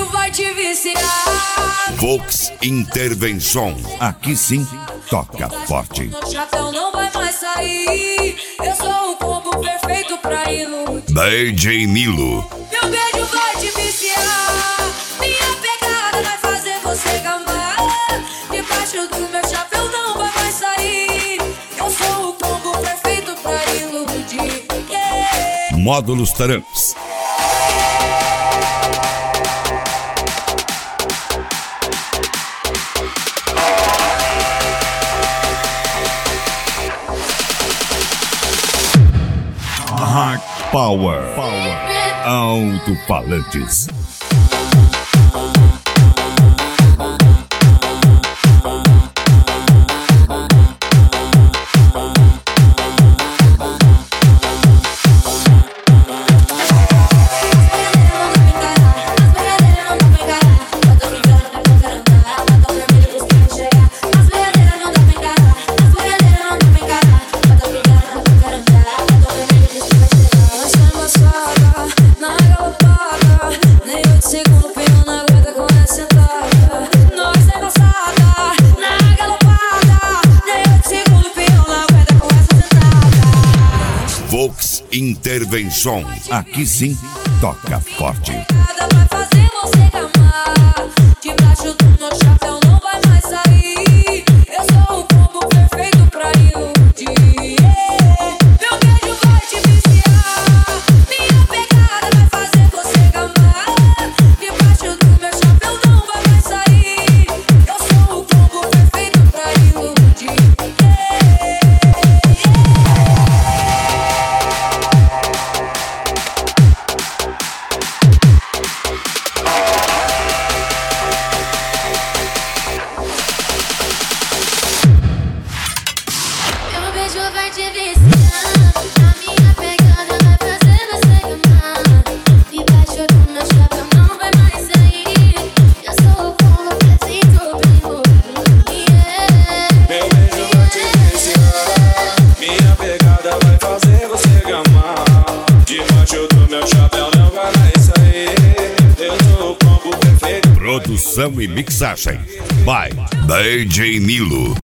beijo vai te viciar. Vox Intervenção. Aqui sim, toca forte. Meu chapéu não vai mais sair. Eu sou o combo perfeito pra iludir. DJ Nilo. Meu beijo vai te viciar. Minha pegada vai fazer você gambar. Debaixo do meu chapéu não vai mais sair. Eu sou o combo perfeito pra iludir. Yeah. Módulos Trans. Hard Power. Alto-falantes. Vox Intervenção. Aqui sim, toca forte. Vai fazer você gamar. Debaixo do meu chapéu não vai mais sair. Eu sou o combo perfeito pra iludir. Meu beijo vai te viciar. Minha pegada vai fazer você gamar. Debaixo do meu chapéu não vai mais sair. Eu sou o combo perfeito pra iludir. Meu beijo vai te viciar. A minha pegada vai fazer você gamar. Debaixo do meu chapéu não vai mais sair. Eu sou o combo perfeito pra iludir. Meu beijo vai te viciar. Minha pegada vai fazer você gamar. Debaixo do meu chapéu não vai mais sair. Eu sou o combo perfeito. Produção e mixagem by DJ Nilo.